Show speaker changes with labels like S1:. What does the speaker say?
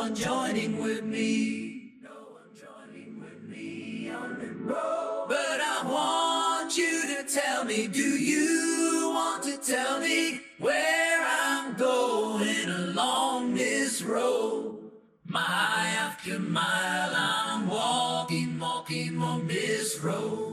S1: one joining with me. No one joining with me on the road. But I want you to tell me, do you want to tell me where I'm going along this road? Mile after mile I'm walking on this road.